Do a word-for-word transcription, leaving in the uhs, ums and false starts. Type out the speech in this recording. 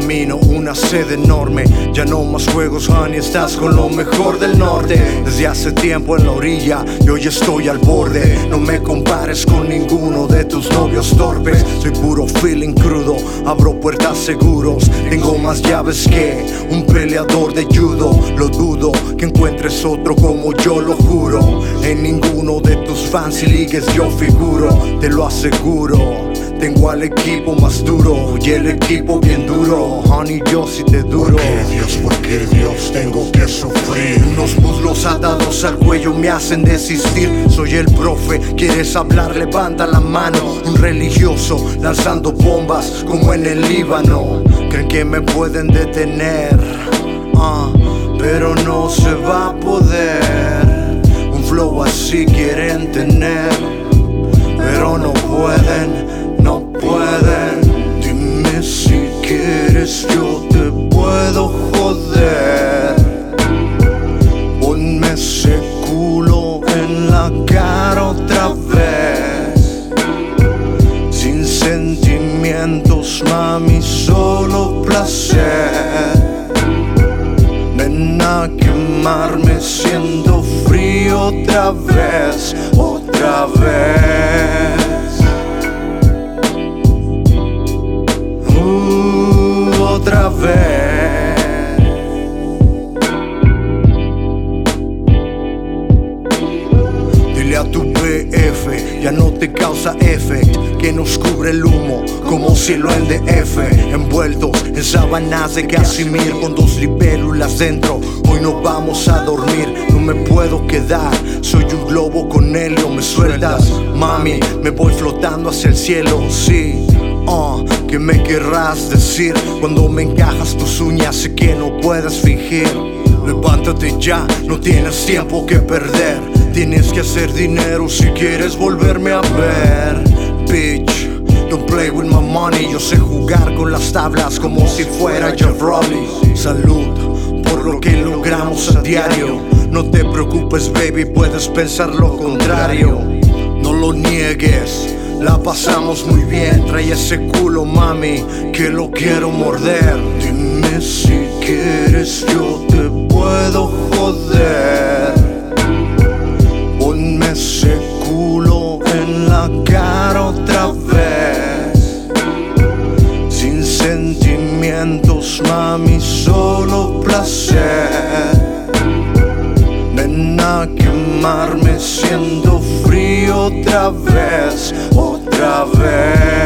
camino, una sed enorme. Ya no más juegos, honey, estás con lo mejor del norte. Desde hace tiempo en la orilla y hoy estoy al borde. No me compares con ninguno de tus novios torpes. Soy puro feeling crudo, abro puertas seguros. Tengo más llaves que un peleador de judo. Lo dudo que encuentres otro como yo, lo juro. En ninguno de tus fancy ligues yo figuro, te lo aseguro. Tengo al equipo más duro y el equipo bien duro. Honey, yo sí te duro. ¿Por qué Dios, por qué Dios tengo que sufrir? Unos muslos atados al cuello me hacen desistir. Soy el profe, ¿quieres hablar? Levanta la mano. Un religioso lanzando bombas como en el Líbano. Creen que me pueden detener, uh, pero no se va a poder. Un flow así quieren tener, pero no pueden. No pueden. Dime si quieres, yo te puedo joder. Ponme ese culo en la cara otra vez. Sin sentimientos, mami, solo placer. Ven a quemarme siendo frío otra vez, otra vez. Otra vez. Dile a tu B F, ya no te causa efecto, que nos cubre el humo como cielo en D F. Envueltos en sábanas de casimir con dos libélulas dentro. Hoy no vamos a dormir, no me puedo quedar. Soy un globo con helio, me sueltas, mami, me voy flotando hacia el cielo, sí. Uh, ¿Qué me querrás decir? Cuando me encajas tus uñas sé que no puedes fingir. Levántate ya, no tienes tiempo que perder. Tienes que hacer dinero si quieres volverme a ver. Bitch, don't play with my money. Yo sé jugar con las tablas como si fuera Jeff Rowley. Salud por lo que logramos a diario. No te preocupes, baby, puedes pensar lo contrario. No lo niegues, la pasamos muy bien. Trae ese culo, mami, que lo quiero morder. Dime si quieres, yo te puedo joder. Ponme ese culo en la cara otra vez. Sin sentimientos, mami, solo placer. Ven a quemarme siendo frío otra vez, otra vez.